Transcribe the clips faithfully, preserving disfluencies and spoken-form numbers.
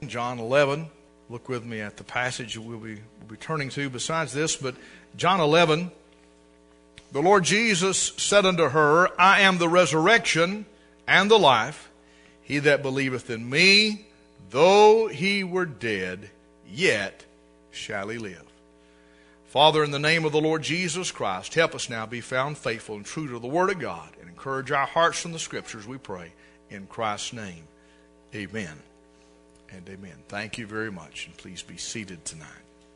John eleven. Look with me at the passage we'll be, we'll be turning to besides this. But John eleven, the Lord Jesus said unto her, I am the resurrection and the life. He that believeth in me, though he were dead, yet shall he live. Father, in the name of the Lord Jesus Christ, help us now be found faithful and true to the Word of God, and encourage our hearts from the Scriptures, we pray. In Christ's name, amen and amen. Thank you very much, and please be seated tonight.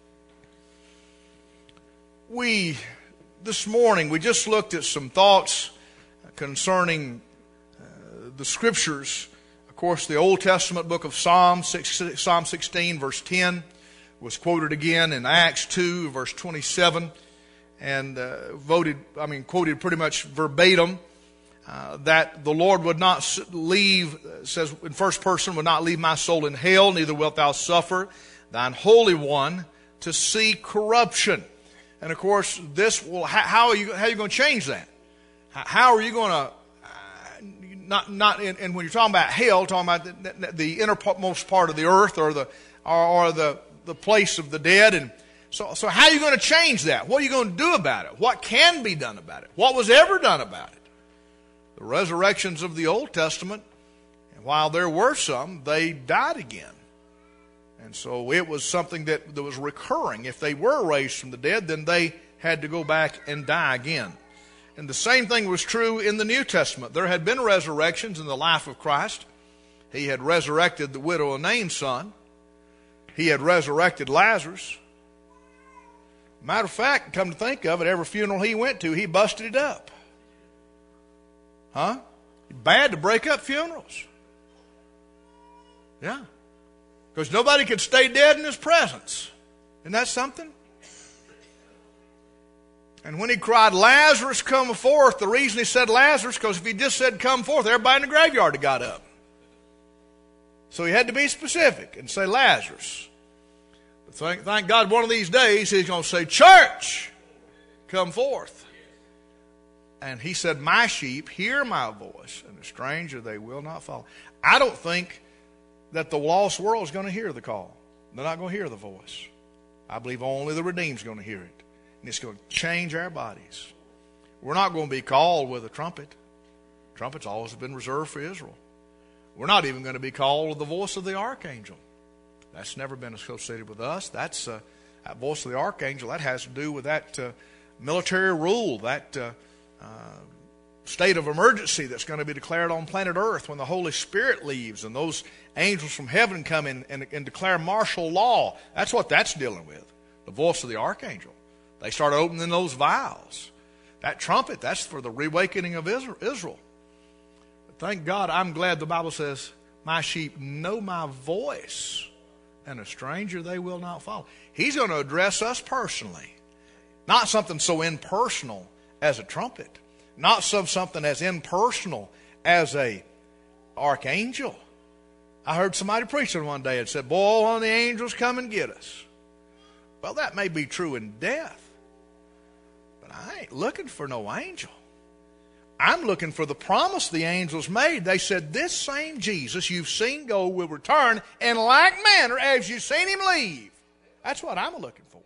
We, this morning, we just looked at some thoughts concerning uh, the Scriptures. Of course, the Old Testament book of Psalm, Psalm sixteen, verse ten, was quoted again in Acts two, verse twenty-seven, and uh, voted, I mean, quoted pretty much verbatim. Uh, that the Lord would not leave, uh, says in first person, would not leave my soul in hell, neither wilt thou suffer thine Holy One to see corruption. And of course, this will, how, how are you, how are you going to change that? How are you going to, uh, not, not, in, and when you're talking about hell, talking about the, the innermost part of the earth, or the, or, or the, the place of the dead, and so, so how are you going to change that? What are you going to do about it? What can be done about it? What was ever done about it? The resurrections of the Old Testament, and while there were some, they died again. And so it was something that, that was recurring. If they were raised from the dead, then they had to go back and die again. And the same thing was true in the New Testament. There had been resurrections in the life of Christ. He had resurrected the widow of Nain's son. He had resurrected Lazarus. Matter of fact, come to think of it, every funeral he went to, he busted it up. Huh? Bad to break up funerals. Yeah. Because nobody could stay dead in his presence. Isn't that something? And when he cried, Lazarus, come forth, the reason he said Lazarus, because if he just said come forth, everybody in the graveyard had got up. So he had to be specific and say Lazarus. But thank, thank God one of these days he's going to say, church, come forth. And he said, my sheep hear my voice, and a stranger they will not follow. I don't think that the lost world is going to hear the call. They're not going to hear the voice. I believe only the redeemed is going to hear it. And it's going to change our bodies. We're not going to be called with a trumpet. Trumpet's always been reserved for Israel. We're not even going to be called with the voice of the archangel. That's never been associated with us. That's uh, that voice of the archangel. That has to do with that uh, military rule, that uh, Uh, state of emergency that's going to be declared on planet Earth when the Holy Spirit leaves and those angels from heaven come in and, and declare martial law. That's what that's dealing with. The voice of the archangel. They start opening those vials. That trumpet, that's for the reawakening of Israel. But thank God, I'm glad the Bible says, my sheep know my voice, and a stranger they will not follow. He's going to address us personally. Not something so impersonal as a trumpet. Not some something as impersonal as a archangel. I heard somebody preaching one day and said, boy, one of the angels come and get us. Well, that may be true in death. But I ain't looking for no angel. I'm looking for the promise the angels made. They said, this same Jesus you've seen go will return in like manner as you've seen him leave. That's what I'm looking for.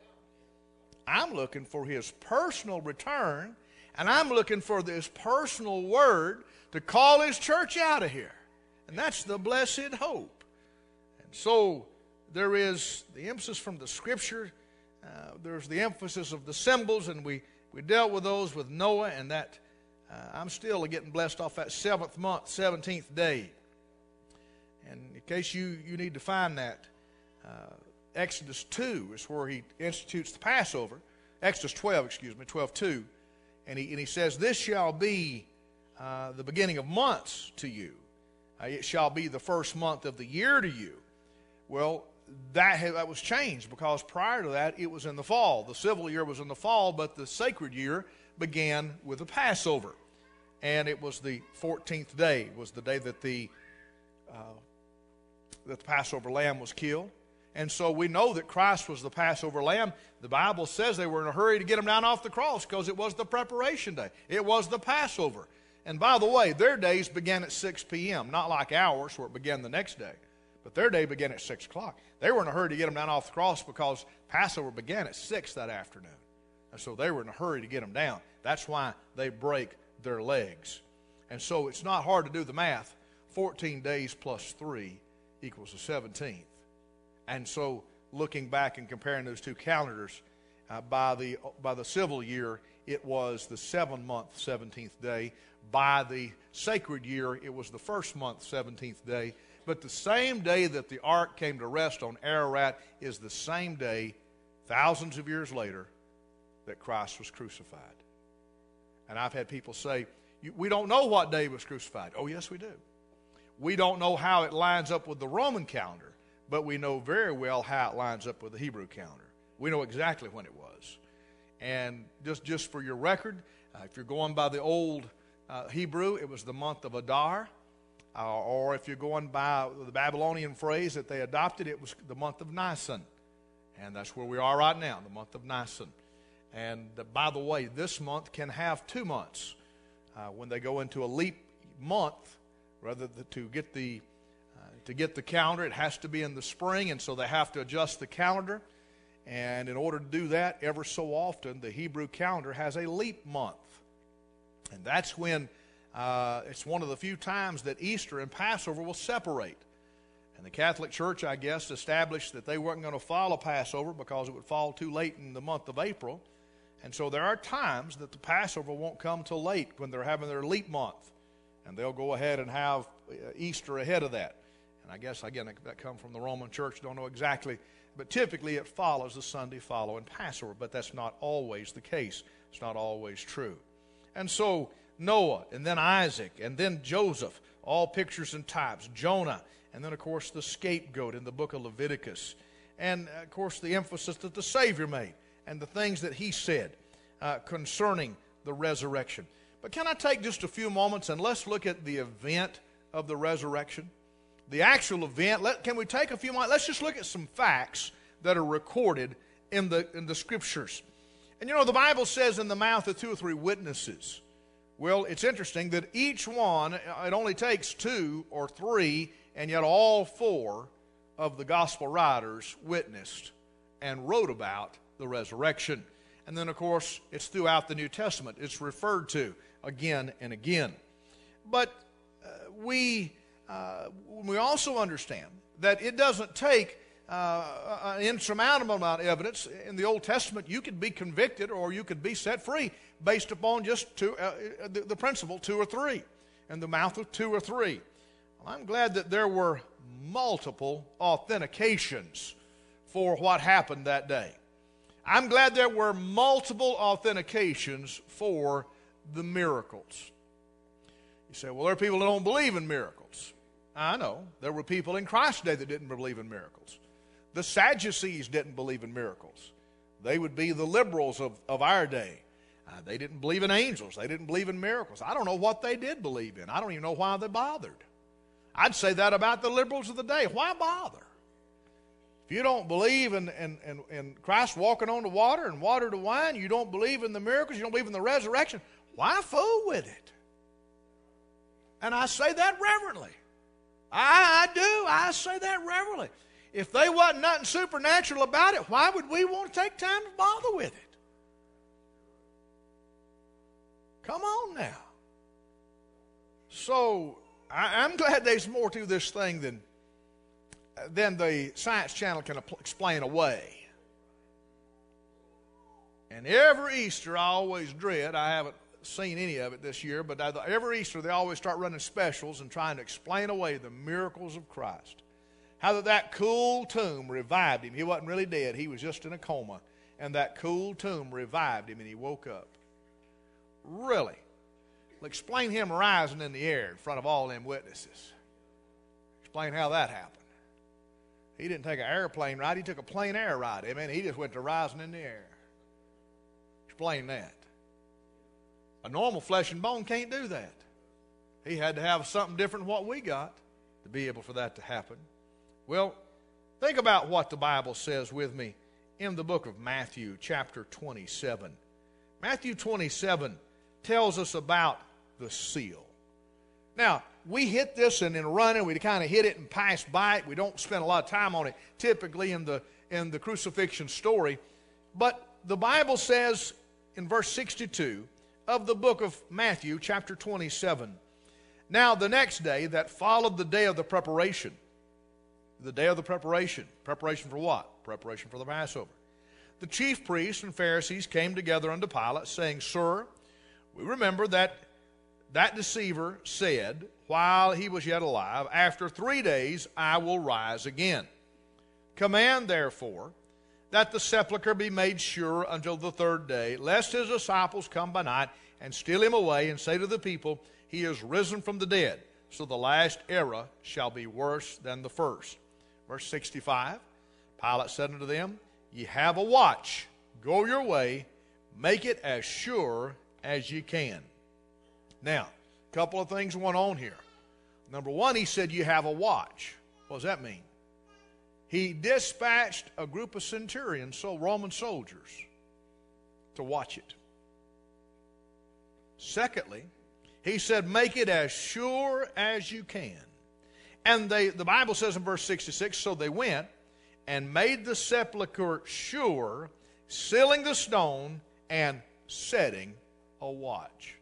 I'm looking for his personal return. And I'm looking for this personal word to call his church out of here. And that's the blessed hope. And so there is the emphasis from the Scripture. Uh, there's the emphasis of the symbols. And we, we dealt with those with Noah. And that uh, I'm still getting blessed off that seventh month, seventeenth day. And in case you, you need to find that, uh, Exodus two is where he institutes the Passover. Exodus twelve, excuse me, twelve two. And he, and he says, this shall be uh, the beginning of months to you. Uh, it shall be the first month of the year to you. Well, that, had, that was changed because prior to that, it was in the fall. The civil year was in the fall, but the sacred year began with the Passover. And it was the fourteenth day, was the day that the, uh, that the Passover lamb was killed. And so we know that Christ was the Passover lamb. The Bible says they were in a hurry to get him down off the cross because it was the preparation day. It was the Passover. And by the way, their days began at six p.m., not like ours where it began the next day. But their day began at six o'clock. They were in a hurry to get them down off the cross because Passover began at six that afternoon. And so they were in a hurry to get them down. That's why they break their legs. And so it's not hard to do the math. fourteen days plus three equals the seventeenth. And so looking back and comparing those two calendars, uh, by the by the civil year, it was the seven-month seventeenth day. By the sacred year, it was the first month seventeenth day. But the same day that the ark came to rest on Ararat is the same day, thousands of years later, that Christ was crucified. And I've had people say, we don't know what day he was crucified. Oh, yes, we do. We don't know how it lines up with the Roman calendar, but we know very well how it lines up with the Hebrew calendar. We know exactly when it was. And just, just for your record, uh, if you're going by the old uh, Hebrew, it was the month of Adar. Uh, or if you're going by the Babylonian phrase that they adopted, it was the month of Nisan. And that's where we are right now, the month of Nisan. And uh, by the way, this month can have two months. Uh, when they go into a leap month, rather than to get the uh, to get the calendar, it has to be in the spring, and so they have to adjust the calendar. And in order to do that, ever so often, the Hebrew calendar has a leap month. And that's when uh, it's one of the few times that Easter and Passover will separate. And the Catholic Church, I guess, established that they weren't going to follow Passover because it would fall too late in the month of April. And so there are times that the Passover won't come till late when they're having their leap month. And they'll go ahead and have Easter ahead of that. And I guess, again, that comes from the Roman Church. Don't know exactly. But typically it follows the Sunday following Passover. But that's not always the case. It's not always true. And so Noah, and then Isaac, and then Joseph, all pictures and types. Jonah, and then, of course, the scapegoat in the book of Leviticus. And, of course, the emphasis that the Savior made and the things that he said uh, concerning the resurrection. But can I take just a few moments and let's look at the event of the resurrection? The actual event. Let, can we take a few moments? Let's just look at some facts that are recorded in the, in the Scriptures. And, you know, the Bible says in the mouth of two or three witnesses. Well, it's interesting that each one, it only takes two or three, and yet all four of the gospel writers witnessed and wrote about the resurrection. And then, of course, it's throughout the New Testament. It's referred to again and again. But uh, we, uh, we also understand that it doesn't take uh, an insurmountable amount of evidence. In the Old Testament, you could be convicted or you could be set free based upon just two, uh, the, the principle, two or three, and the mouth of two or three. Well, I'm glad that there were multiple authentications for what happened that day. I'm glad there were multiple authentications for the miracles. You say, well, there are people that don't believe in miracles. I know. There were people in Christ's day that didn't believe in miracles. The Sadducees didn't believe in miracles. They would be the liberals of, of our day. Uh, they didn't believe in angels. They didn't believe in miracles. I don't know what they did believe in. I don't even know why they bothered. I'd say that about the liberals of the day. Why bother? If you don't believe in, in, in, in Christ walking on the water and water to wine, you don't believe in the miracles, you don't believe in the resurrection, why fool with it? And I say that reverently. I, I do. I say that reverently. If there wasn't nothing supernatural about it, why would we want to take time to bother with it? Come on now. So, I, I'm glad there's more to this thing than, than the Science Channel can explain away. And every Easter I always dread, I haven't seen any of it this year, but every Easter they always start running specials and trying to explain away the miracles of Christ. How that that cool tomb revived him. He wasn't really dead. He was just in a coma. And that cool tomb revived him and he woke up. Really? Well, explain him rising in the air in front of all them witnesses. Explain how that happened. He didn't take an airplane ride. He took a plain air ride. Amen. He just went to rising in the air. Explain that. A normal flesh and bone can't do that. He had to have something different than what we got to be able for that to happen. Well, think about what the Bible says with me in the book of Matthew, chapter twenty-seven. Matthew twenty-seven tells us about the seal. Now, we hit this and in running, we kind of hit it and pass by it. We don't spend a lot of time on it typically in the, in the crucifixion story. But the Bible says in verse sixty-two of the book of Matthew, chapter twenty-seven, now the next day that followed the day of the preparation, the day of the preparation, preparation for what? Preparation for the Passover. The chief priests and Pharisees came together unto Pilate, saying, Sir, we remember that that deceiver said, while he was yet alive, after three days I will rise again. Command, therefore, that the sepulchre be made sure until the third day, lest his disciples come by night and steal him away, and say to the people, He is risen from the dead. So the last era shall be worse than the first. Verse sixty-five, Pilate said unto them, Ye have a watch. Go your way. Make it as sure as ye can. Now, a couple of things went on here. Number one, he said, you have a watch. What does that mean? He dispatched a group of centurions, so Roman soldiers, to watch it. Secondly, he said, make it as sure as you can. And they, the Bible says in verse sixty-six, so they went and made the sepulchre sure, sealing the stone and setting a watch.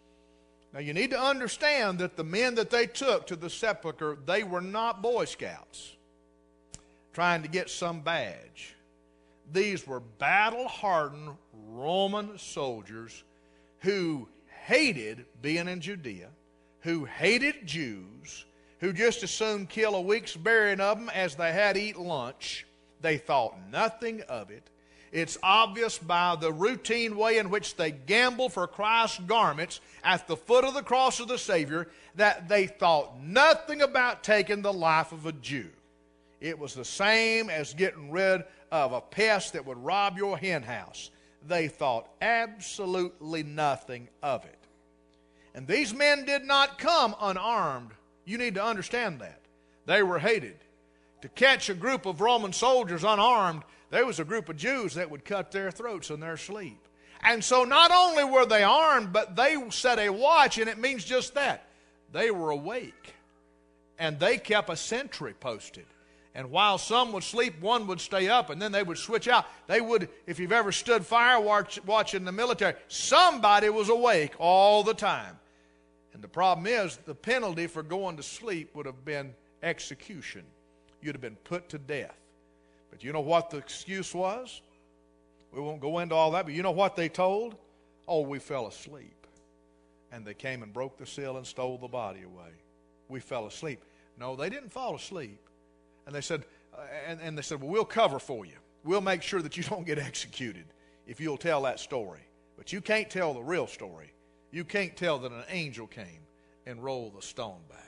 Now you need to understand that the men that they took to the sepulchre, they were not Boy Scouts trying to get some badge. These were battle-hardened Roman soldiers who hated being in Judea, who hated Jews, who just as soon kill a week's burying of them as they had eat lunch. They thought nothing of it. It's obvious by the routine way in which they gambled for Christ's garments at the foot of the cross of the Savior that they thought nothing about taking the life of a Jew. It was the same as getting rid of a pest that would rob your hen house. They thought absolutely nothing of it. And these men did not come unarmed. You need to understand that. They were hated. To catch a group of Roman soldiers unarmed, there was a group of Jews that would cut their throats in their sleep. And so not only were they armed, but they set a watch, and it means just that. They were awake. And they kept a sentry posted. And while some would sleep, one would stay up, and then they would switch out. They would, if you've ever stood fire watch, watching the military, somebody was awake all the time. And the problem is, the penalty for going to sleep would have been execution. You'd have been put to death. But you know what the excuse was? We won't go into all that, but you know what they told? Oh, we fell asleep. And they came and broke the seal and stole the body away. We fell asleep. No, they didn't fall asleep. And they said, uh, and, and they said, well, we'll cover for you. We'll make sure that you don't get executed if you'll tell that story. But you can't tell the real story. You can't tell that an angel came and rolled the stone back.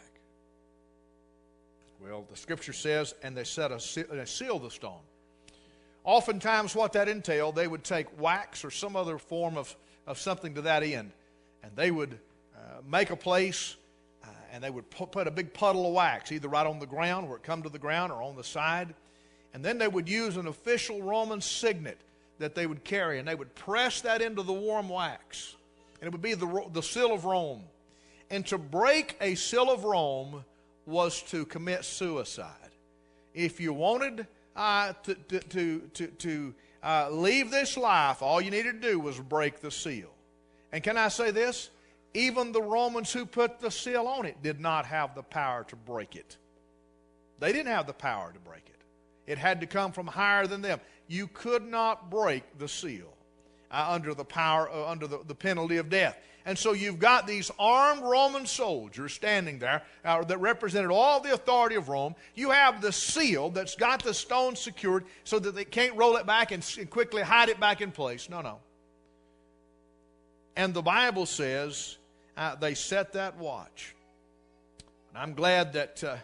Well, the scripture says, and they set a they sealed the stone. Oftentimes what that entailed, they would take wax or some other form of, of something to that end, and they would uh, make a place, uh, and they would put, put a big puddle of wax, either right on the ground where it come to the ground or on the side, and then they would use an official Roman signet that they would carry, and they would press that into the warm wax, and it would be the, the seal of Rome. And to break a seal of Rome was to commit suicide. If you wanted uh, to, to, to, to, to uh, leave this life, all you needed to do was break the seal. And can I say this? Even the Romans who put the seal on it did not have the power to break it. They didn't have the power to break it. It had to come from higher than them. You could not break the seal uh, under the power, uh, under the, the penalty of death. And so you've got these armed Roman soldiers standing there uh, that represented all the authority of Rome. You have the seal that's got the stone secured so that they can't roll it back and, and quickly hide it back in place. No, no. And the Bible says uh, they set that watch. And I'm glad that uh,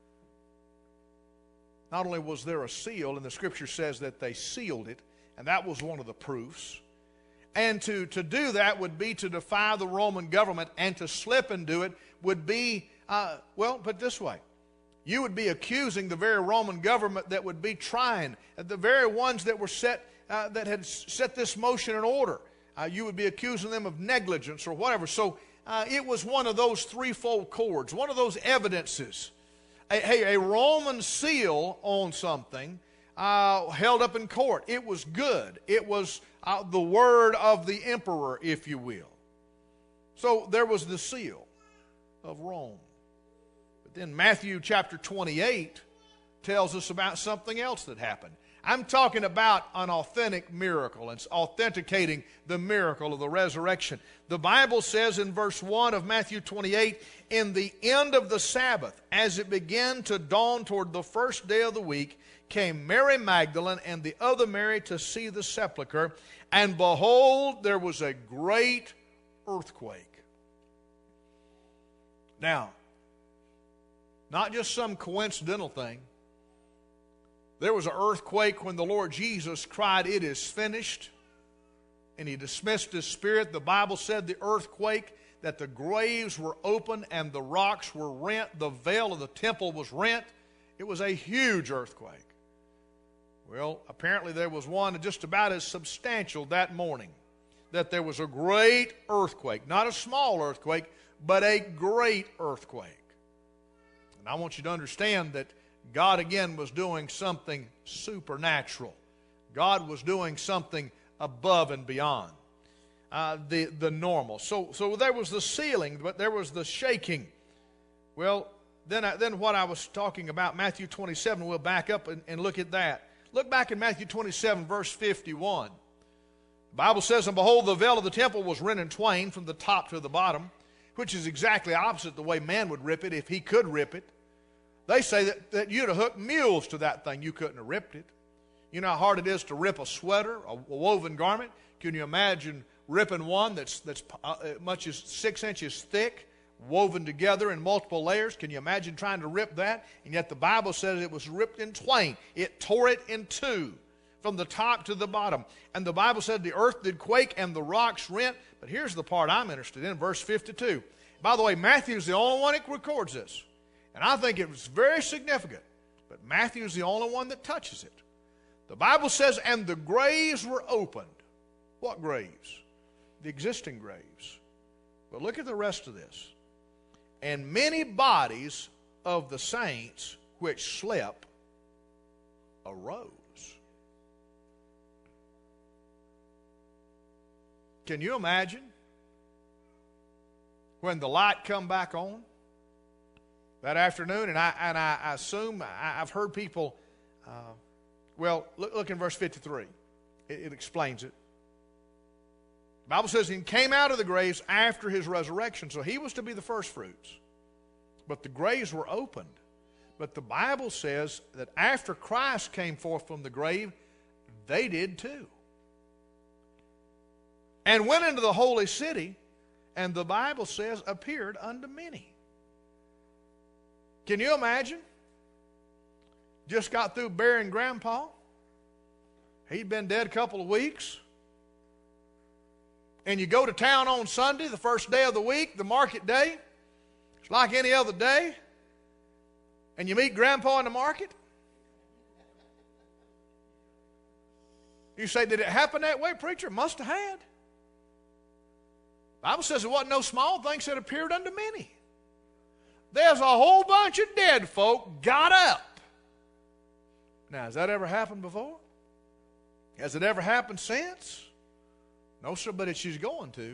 not only was there a seal, and the scripture says that they sealed it, and that was one of the proofs. And to, to do that would be to defy the Roman government, and to slip and do it would be, uh, well, put it this way. You would be accusing the very Roman government that would be trying, the very ones that were set, uh, that had set this motion in order. Uh, you would be accusing them of negligence or whatever. So uh, it was one of those threefold cords, one of those evidences. A, a Roman seal on something uh, held up in court. It was good. It was uh, the word of the emperor, if you will. So there was the seal of Rome. But then Matthew chapter twenty-eight tells us about something else that happened. I'm talking about an authentic miracle. It's authenticating the miracle of the resurrection. The Bible says in verse one of Matthew twenty-eight, in the end of the Sabbath, as it began to dawn toward the first day of the week, came Mary Magdalene and the other Mary to see the sepulchre. And behold, there was a great earthquake. Now, not just some coincidental thing. There was an earthquake when the Lord Jesus cried, "It is finished," and he dismissed his spirit. The Bible said the earthquake, that the graves were open and the rocks were rent. The veil of the temple was rent. It was a huge earthquake. Well, apparently there was one just about as substantial that morning, that there was a great earthquake. Not a small earthquake, but a great earthquake. And I want you to understand that God again was doing something supernatural. God was doing something above and beyond uh, the, the normal. So, so there was the sealing, but there was the shaking. Well, then, I, then what I was talking about, Matthew twenty-seven, we'll back up and, and look at that. Look back in Matthew twenty-seven, verse fifty-one. The Bible says, and behold, the veil of the temple was rent in twain from the top to the bottom, which is exactly opposite the way man would rip it if he could rip it. They say that, that you'd have hooked mules to that thing. You couldn't have ripped it. You know how hard it is to rip a sweater, a, a woven garment? Can you imagine ripping one that's, that's uh, much as six inches thick, woven together in multiple layers? Can you imagine trying to rip that? And yet the Bible says it was ripped in twain. It tore it in two from the top to the bottom. And the Bible said the earth did quake and the rocks rent. But here's the part I'm interested in, verse fifty-two. By the way, Matthew's the only one that records this. And I think it was very significant. But Matthew's the only one that touches it. The Bible says, and the graves were opened. What graves? The existing graves. But look at the rest of this. And many bodies of the saints which slept arose. Can you imagine when the light come back on that afternoon? And I and I, I assume I, I've heard people. Uh, well, look, look in verse fifty-three. It, it explains it. The Bible says he came out of the graves after his resurrection, so he was to be the first fruits. But the graves were opened. But the Bible says that after Christ came forth from the grave, they did too. And went into the holy city, and the Bible says appeared unto many. Can you imagine? Just got through burying Grandpa. He'd been dead a couple of weeks. And you go to town on Sunday, the first day of the week, the market day. It's like any other day. And you meet Grandpa in the market. You say, did it happen that way, preacher? Must have had. The Bible says it wasn't no small things that appeared unto many. There's a whole bunch of dead folk got up. Now, has that ever happened before? Has it ever happened since? No, sir, but she's going to.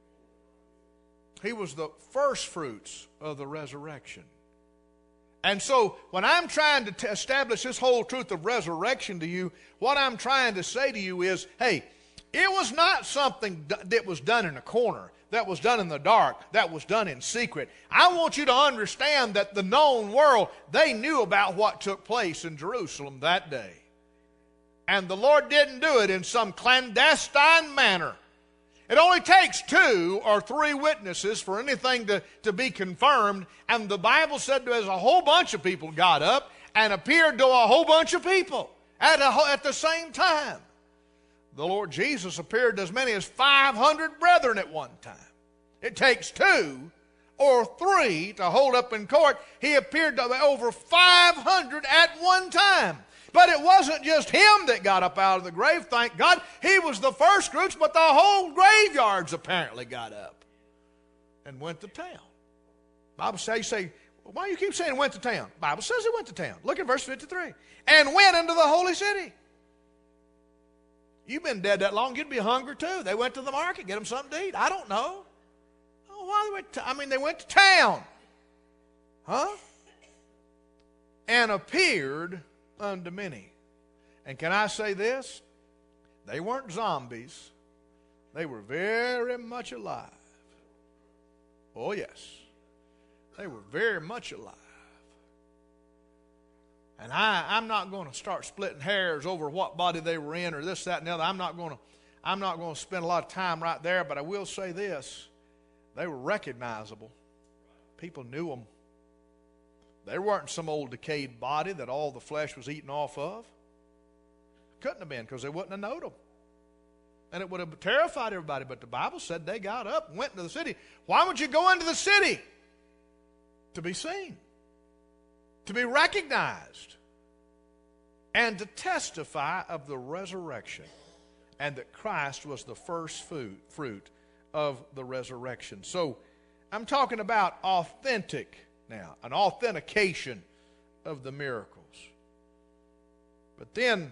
He was the first fruits of the resurrection. And so, when I'm trying to t- establish this whole truth of resurrection to you, what I'm trying to say to you is, hey, it was not something d- that was done in a corner, that was done in the dark, that was done in secret. I want you to understand that the known world, they knew about what took place in Jerusalem that day. And the Lord didn't do it in some clandestine manner. It only takes two or three witnesses for anything to, to be confirmed. And the Bible said there's a whole bunch of people got up and appeared to a whole bunch of people at, a, at the same time. The Lord Jesus appeared to as many as five hundred brethren at one time. It takes two or three to hold up in court. He appeared to over five hundred at one time. But it wasn't just him that got up out of the grave, thank God. He was the first fruits, but the whole graveyards apparently got up. and went to town. Bible says, you say, why do you keep saying went to town? Bible says he went to town. Look at verse fifty-three. And went into the holy city. You've been dead that long, you'd be hungry too. They went to the market, get them something to eat. I don't know. Oh, why they went to, I mean, they went to town. Huh? And appeared unto many. And can I say this? They weren't zombies. They were very much alive. Oh, yes. They were very much alive. And I, I'm not going to start splitting hairs over what body they were in or this, that, and the other. I'm not going to, I'm not going to spend a lot of time right there, but I will say this. They were recognizable. People knew them. They weren't some old decayed body that all the flesh was eaten off of. Couldn't have been, because they wouldn't have known them. And it would have terrified everybody. But the Bible said they got up and went into the city. Why would you go into the city? To be seen. To be recognized. And to testify of the resurrection. And that Christ was the first food, fruit of the resurrection. So I'm talking about authentic now. An authentication of the miracles. But then,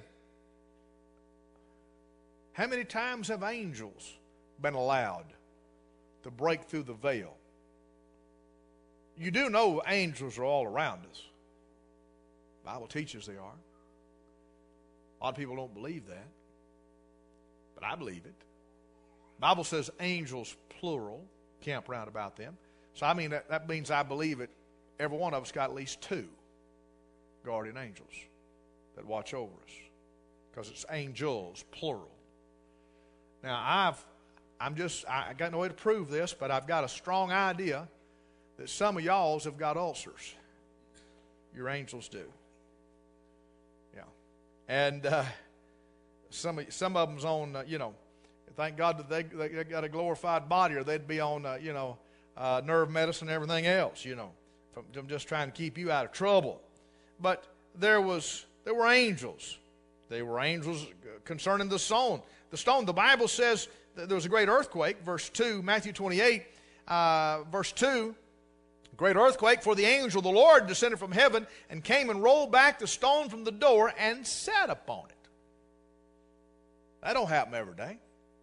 how many times have angels been allowed to break through the veil? You do know angels are all around us. The Bible teaches they are. A lot of people don't believe that. But I believe it. The Bible says angels, plural, camp round about them. So I mean, that, that means I believe it. Every one of us got at least two guardian angels that watch over us. Because it's angels, plural. Now, I've, I'm just, I got no way to prove this, but I've got a strong idea that some of y'all's have got ulcers. Your angels do. Yeah. And uh, some, some of them's on, uh, you know, thank God that they, they got a glorified body, or they'd be on, uh, you know, uh, nerve medicine and everything else, you know, from, from just trying to keep you out of trouble. But there was, there were angels. They were angels concerning the stone. The stone, the Bible says that there was a great earthquake, verse two, Matthew twenty-eight, uh, verse two, great earthquake, for the angel of the Lord descended from heaven and came and rolled back the stone from the door and sat upon it. That don't happen every day.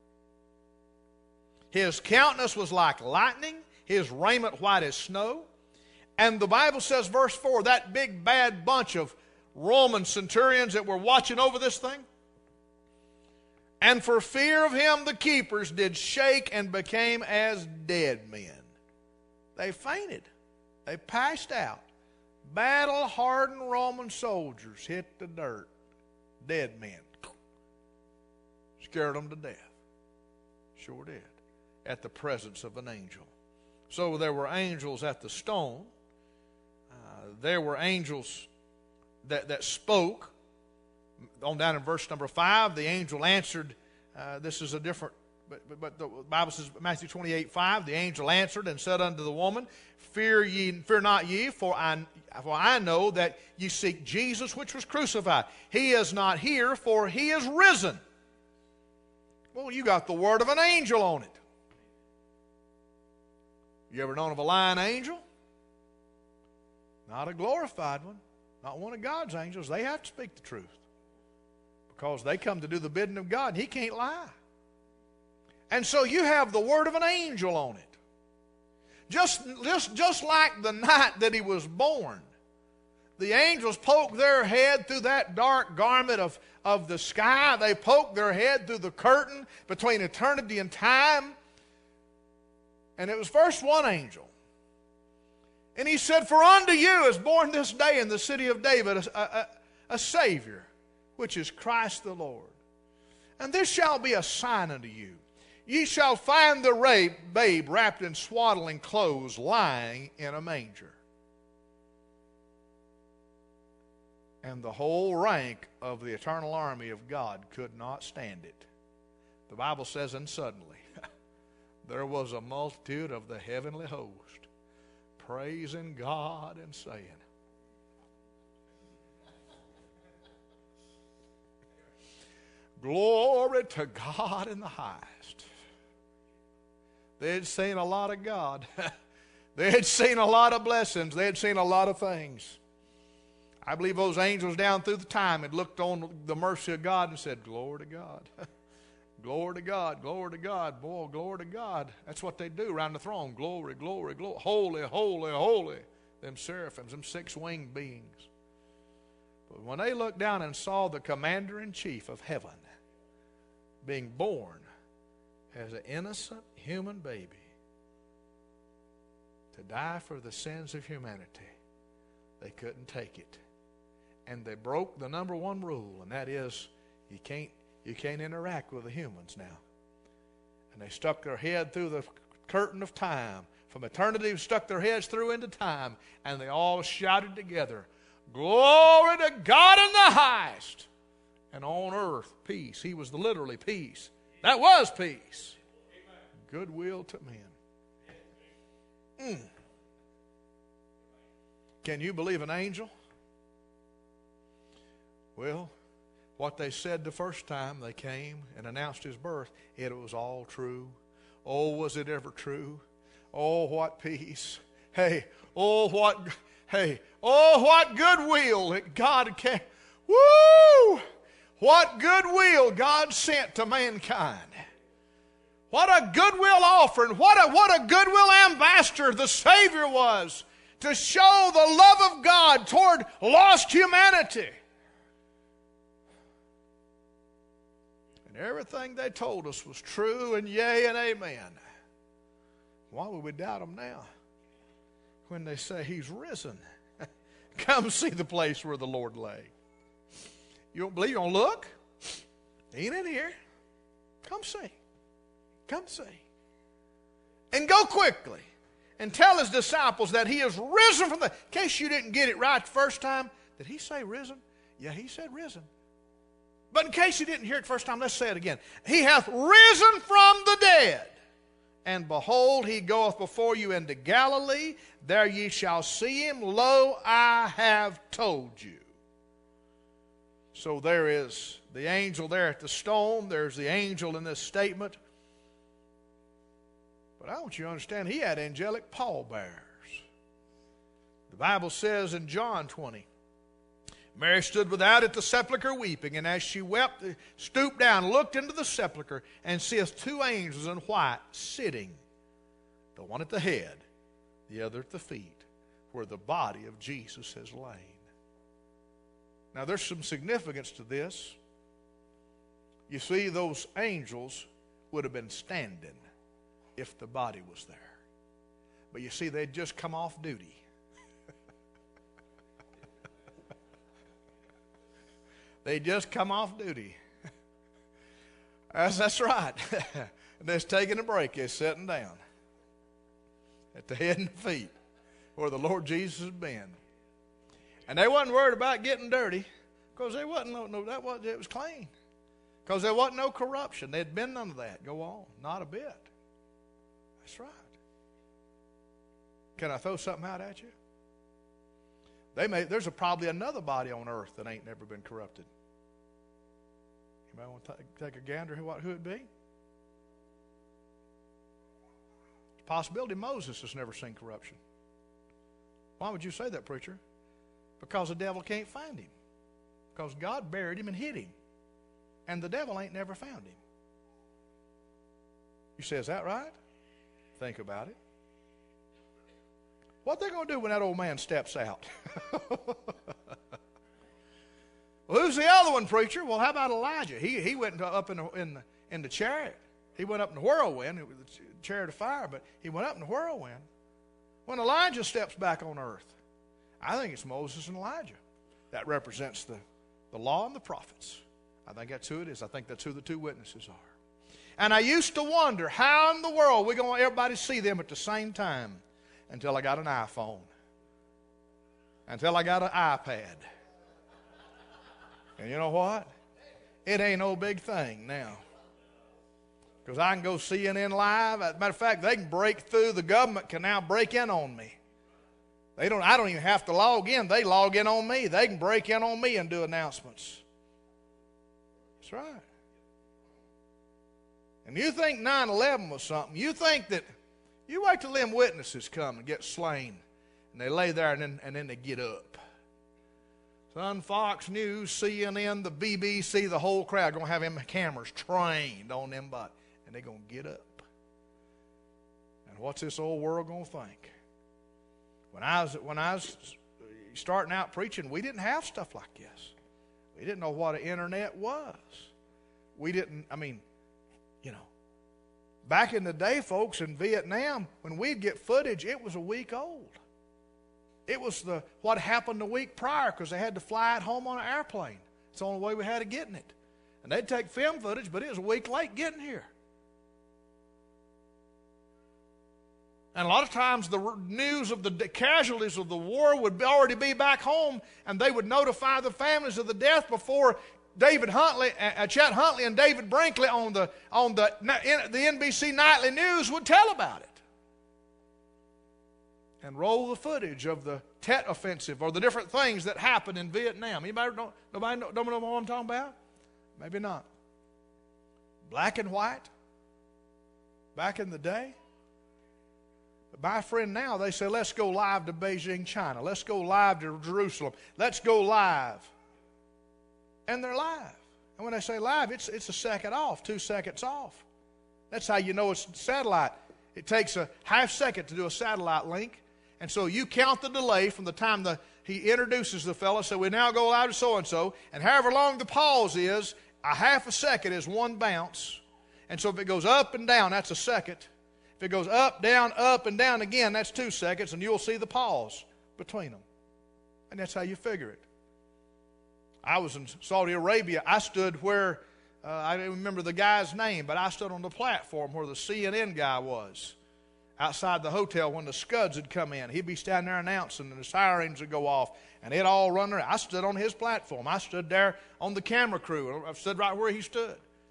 His countenance was like lightning, his raiment white as snow. And the Bible says, verse four, that big bad bunch of Roman centurions that were watching over this thing, and for fear of him the keepers did shake and became as dead men. They fainted. They passed out. Battle-hardened Roman soldiers hit the dirt. Dead men. Scared them to death. Sure did. At the presence of an angel. So there were angels at the stone. Uh, there were angels that, that spoke. On down in verse number five, the angel answered. Uh, this is a different, but, but, but the Bible says, Matthew twenty-eight, five, the angel answered and said unto the woman, Fear ye, fear not ye, for I, for I know that ye seek Jesus which was crucified. He is not here, for he is risen. Well, you got the word of an angel on it. You ever known of a lying angel? Not a glorified one. Not one of God's angels. They have to speak the truth. Because they come to do the bidding of God. He can't lie. And so you have the word of an angel on it. Just, just, just like the night that he was born. The angels poked their head through that dark garment of, of the sky. They poked their head through the curtain between eternity and time. And it was first one angel. And he said, For unto you is born this day in the city of David a, a, a Savior, which is Christ the Lord. And this shall be a sign unto you. Ye shall find the babe wrapped in swaddling clothes, lying in a manger. And the whole rank of the eternal army of God could not stand it. The Bible says, and suddenly there was a multitude of the heavenly host, praising God and saying, Glory to God in the highest. They had seen a lot of God. They had seen a lot of blessings. They had seen a lot of things. I believe those angels down through the time had looked on the mercy of God and said, glory to God. Glory to God, glory to God, boy, glory to God. That's what they do around the throne. Glory, glory, glory. Holy, holy, holy. Them seraphims, them six-winged beings. But when they looked down and saw the commander-in-chief of heaven being born as an innocent human baby to die for the sins of humanity, they couldn't take it. And they broke the number one rule, and that is you can't You can't interact with the humans now. And they stuck their head through the curtain of time. From eternity, stuck their heads through into time. And they all shouted together, glory to God in the highest. And on earth, peace. He was the literally peace. That was peace. Goodwill to men. Mm. Can you believe an angel? Well, what they said the first time they came and announced his birth, it was all true. Oh, was it ever true? Oh, what peace. Hey, oh, what, hey, oh, what goodwill that God can, woo! What goodwill God sent to mankind. What a goodwill offering. What a, what a goodwill ambassador the Savior was to show the love of God toward lost humanity. And everything they told us was true and yea and amen. Why would we doubt them now? When they say he's risen. Come see the place where the Lord lay. You don't believe? You don't look? He ain't in here. Come see. Come see. And go quickly and tell his disciples that he is risen from the... In case you didn't get it right the first time, did he say risen? Yeah, he said risen. But in case you didn't hear it the first time, let's say it again. He hath risen from the dead. And behold, he goeth before you into Galilee. There ye shall see him. Lo, I have told you. So there is the angel there at the stone. There's the angel in this statement. But I want you to understand, he had angelic pallbearers. The Bible says in John twenty, Mary stood without at the sepulchre weeping, and as she wept, stooped down, looked into the sepulchre, and seeth two angels in white sitting, the one at the head, the other at the feet, where the body of Jesus has lain. Now there's some significance to this. You see, those angels would have been standing if the body was there. But you see, they'd just come off duty. They just come off duty. That's, that's right. They're taking a break. They're sitting down at the head and the feet where the Lord Jesus has been. And they wasn't worried about getting dirty because there wasn't no, no that was it was clean. Because there wasn't no corruption. There had been none of that. Go on. Not a bit. That's right. Can I throw something out at you? They may, there's a, probably another body on earth that ain't never been corrupted. Anybody want to take, take a gander who, who it'd be? It's a possibility Moses has never seen corruption. Why would you say that, preacher? Because the devil can't find him. Because God buried him and hid him. And the devil ain't never found him. You say, is that right? Think about it. What they going to do when that old man steps out? Well, who's the other one, preacher? Well, how about Elijah? He he went up in the, in the, in the chariot. He went up in the whirlwind, it was the chariot of fire, but he went up in the whirlwind. When Elijah steps back on earth, I think it's Moses and Elijah. That represents the, the law and the prophets. I think that's who it is. I think that's who the two witnesses are. And I used to wonder, how in the world we're going to everybody see them at the same time? Until I got an iPhone. Until I got an iPad. And you know what? It ain't no big thing now. Because I can go C N N live. As a matter of fact, they can break through. The government can now break in on me. They don't. I don't even have to log in. They log in on me. They can break in on me and do announcements. That's right. And you think nine eleven was something. You think that, you wait till them witnesses come and get slain. And they lay there and then, and then they get up. Son, Fox News, C N N, the B B C, the whole crowd going to have them cameras trained on them bodies. And they're going to get up. And what's this old world going to think? When I was when I was starting out preaching, we didn't have stuff like this. We didn't know what an internet was. We didn't, I mean, you know, back in the day, folks, in Vietnam, when we'd get footage, it was a week old. It was the what happened the week prior because they had to fly it home on an airplane. It's the only way we had of getting it. And they'd take film footage, but it was a week late getting here. And a lot of times the news of the casualties of the war would already be back home, and they would notify the families of the death before David Huntley, uh, Chet Huntley and David Brinkley on the on the the N B C Nightly News would tell about it. And roll the footage of the Tet Offensive or the different things that happened in Vietnam. Anybody know, nobody know, don't know what I'm talking about? Maybe not. Black and white. Back in the day. But my friend, now they say, let's go live to Beijing, China. Let's go live to Jerusalem. Let's go live. And they're live. And when they say live, it's, it's a second off, two seconds off. That's how you know it's satellite. It takes a half second to do a satellite link. And so you count the delay from the time the, he introduces the fellow. So we now go live to so-and-so. And however long the pause is, a half a second is one bounce. And so if it goes up and down, that's a second. If it goes up, down, up, and down again, that's two seconds. And you'll see the pause between them. And that's how you figure it. I was in Saudi Arabia. I stood where, uh, I don't remember the guy's name, but I stood on the platform where the C N N guy was. Outside the hotel when the Scuds would come in. He'd be standing there announcing and the sirens would go off and it'd all run there. I stood on his platform. I stood there on the camera crew. I stood right where he stood.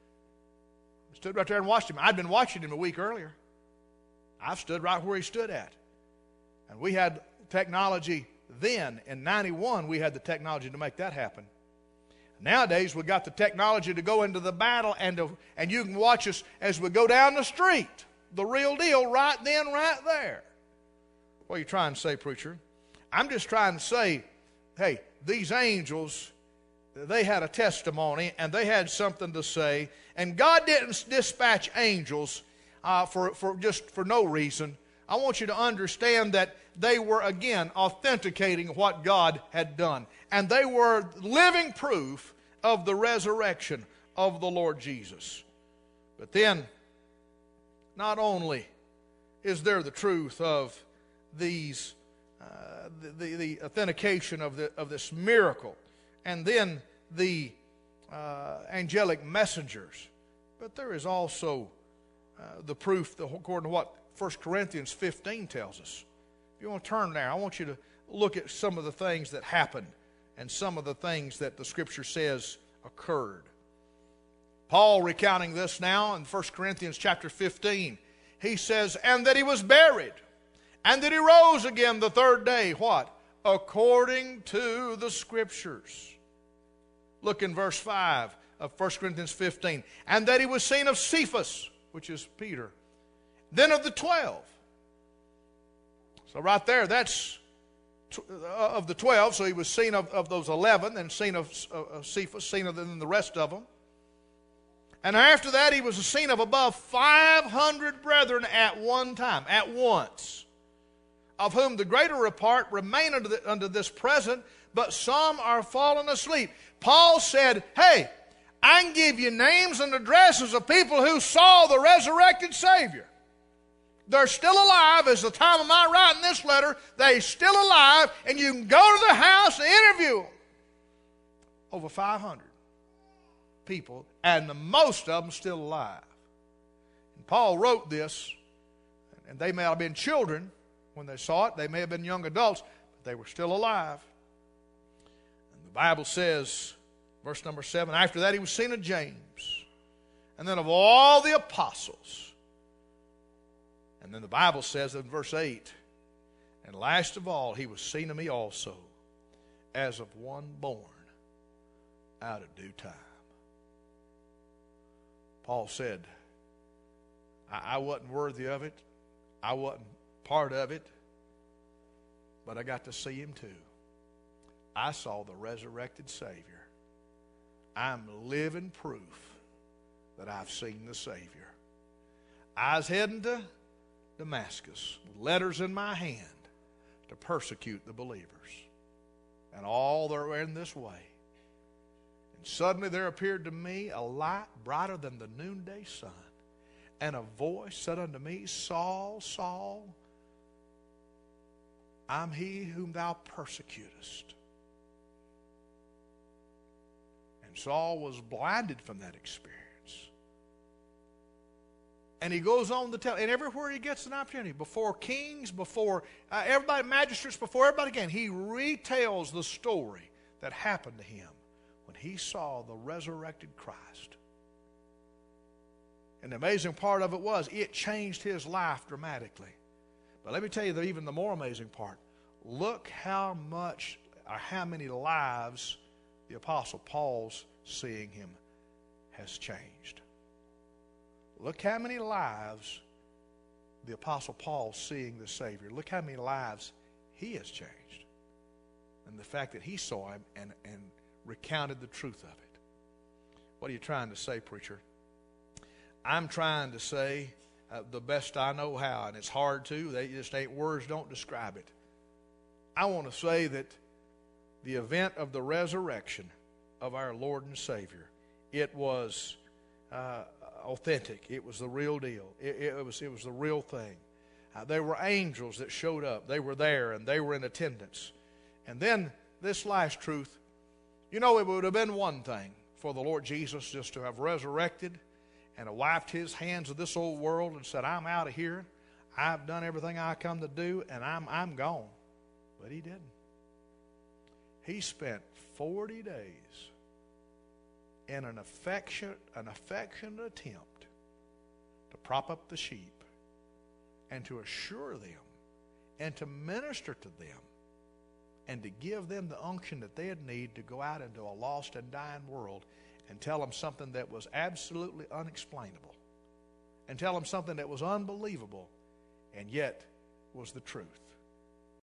I stood right there and watched him. I'd been watching him a week earlier. I stood right where he stood at. And we had technology then. In ninety-one, we had the technology to make that happen. Nowadays, we've got the technology to go into the battle and, to, and you can watch us as we go down the street. The real deal right then, right there. What are you trying to say, preacher? I'm just trying to say, hey, these angels, they had a testimony and they had something to say. And God didn't dispatch angels uh, for, for just for no reason. I want you to understand that they were, again, authenticating what God had done. And they were living proof of the resurrection of the Lord Jesus. But then, not only is there the truth of these, uh, the, the, the authentication of, the, of this miracle, and then the uh, angelic messengers, but there is also uh, the proof, the, according to what First Corinthians fifteen tells us. If you want to turn there, I want you to look at some of the things that happened and some of the things that the Scripture says occurred. Paul recounting this now in First Corinthians chapter fifteen, he says, and that he was buried, and that he rose again the third day. What? According to the Scriptures. Look in verse five of First Corinthians fifteen. And that he was seen of Cephas, which is Peter, then of the twelve. So right there, that's of the twelve. So he was seen of, of those eleven, then seen of, of Cephas, seen of them, the rest of them. And after that, he was seen of above five hundred brethren at one time, at once, of whom the greater part remain unto, the, unto this present, but some are fallen asleep. Paul said, hey, I can give you names and addresses of people who saw the resurrected Savior. They're still alive. As the time of my writing this letter, they're still alive, and you can go to the house and interview them. Over five hundred people, and the most of them still alive. And Paul wrote this, and they may have been children when they saw it. They may have been young adults, but they were still alive. And the Bible says, verse number seven, after that he was seen of James, and then of all the apostles. And then the Bible says in verse eight, and last of all he was seen of me also, as of one born out of due time. Paul said, I, I wasn't worthy of it. I wasn't part of it. But I got to see him too. I saw the resurrected Savior. I'm living proof that I've seen the Savior. I was heading to Damascus with letters in my hand to persecute the believers. And all that were in this way. And suddenly there appeared to me a light brighter than the noonday sun. And a voice said unto me, Saul, Saul, I'm he whom thou persecutest. And Saul was blinded from that experience. And he goes on to tell, and everywhere he gets an opportunity, before kings, before uh, everybody, magistrates, before everybody again, he retells the story that happened to him when he saw the resurrected Christ. And the amazing part of it was, it changed his life dramatically. But let me tell you that even the more amazing part, look how much, or how many lives the Apostle Paul's seeing him has changed. Look how many lives the Apostle Paul's seeing the Savior. Look how many lives he has changed. And the fact that he saw him and, and recounted the truth of it. What are you trying to say, preacher? I'm trying to say uh, the best I know how, and it's hard to. They just ain't words, don't describe it. I want to say that the event of the resurrection of our Lord and Savior, it was uh, authentic. It was the real deal. It, it was it was the real thing. Uh, there were angels that showed up. They were there, and they were in attendance. And then this last truth, you know, it would have been one thing for the Lord Jesus just to have resurrected and have wiped his hands of this old world and said, I'm out of here. I've done everything I come to do, and I'm I'm gone. But he didn't. He spent forty days in an affectionate, an affectionate attempt to prop up the sheep and to assure them and to minister to them and to give them the unction that they'd need to go out into a lost and dying world and tell them something that was absolutely unexplainable and tell them something that was unbelievable and yet was the truth.